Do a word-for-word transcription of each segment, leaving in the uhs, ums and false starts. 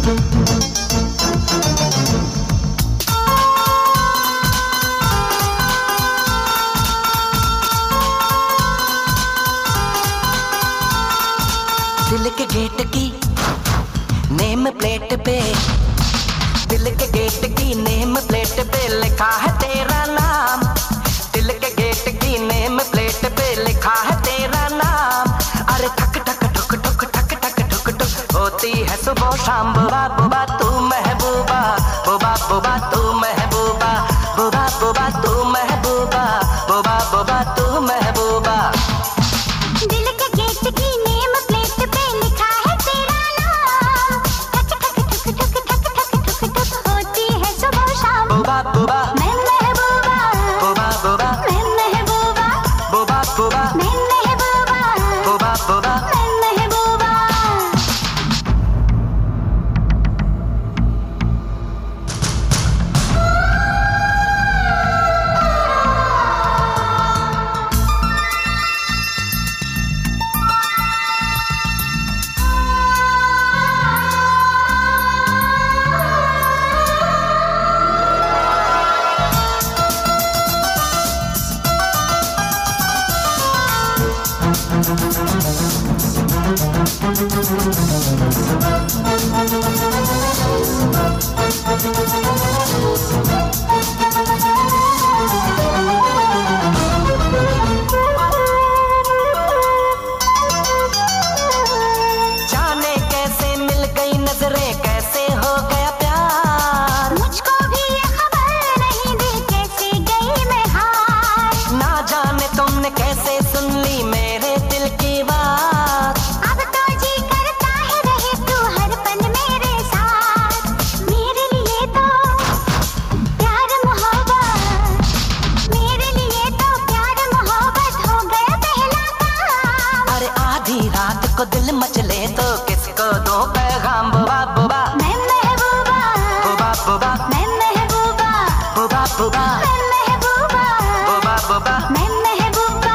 दिल के गेट की नेम प्लेट पे, दिल के गेट की नेम प्लेट पे लिखा है तेरा नाम। दिल के गेट की नेम प्लेट पे लिखा है तेरा नाम। अरे ठक ठक ठुक ठुक ठक ठक ठुक ठुक होती है सुबह शाम। बुबा बुबा तू महबूबा, बुबा बुबा तू महबूबा, बुबा बुबा तू महबूबा, बुबा बुबा तू महबूबा। जाने कैसे मिल गई नजरें, कैसे हो गया प्यार। मुझको भी ये खबर नहीं दिल कैसे गई मैं हार। ना जाने तुमने कैसे सुन ली मेरे दिल की बात। अब तो जी करता है रहे तू हर पल मेरे साथ। मेरे लिए तो प्यार मोहब्बत, मेरे लिए तो प्यार मोहब्बत हो गया पहला काम। अरे आधी रात को दिल मचले तो किसको दो पैगाम। बुबा बुबा मैं महबूबा, बुबा बुबा मैं महबूबा, बुबा बुबा मैं महबूबा, बुबा बुबा। मैं महबूबा।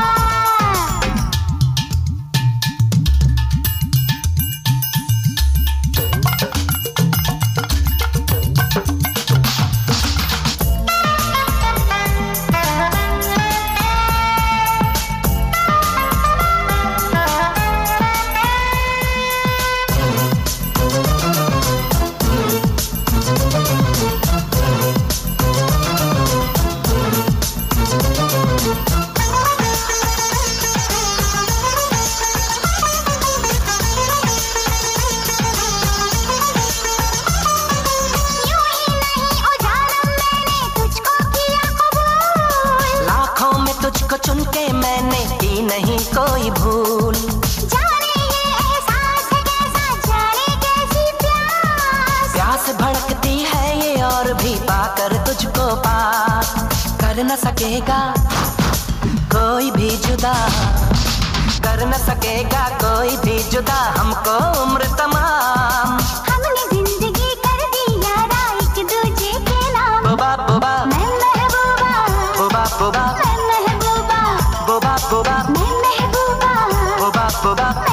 तुझको चुन के मैंने की नहीं कोई भूल। जाने ये एहसास है कैसा, जाने कैसी प्यास। प्यास भड़कती है ये और भी पाकर तुझको पास। कर न सकेगा कोई भी जुदा, कर न सकेगा कोई भी जुदा हमको उम्र तमाम। हमने जिंदगी कर दी यारा एक दूजे के नाम। बुबा बुबा मैं महबूबा, बुबा बुबा मैं महबूबा, बुबा बुबा मैं महबूबा, बुबा बुबा।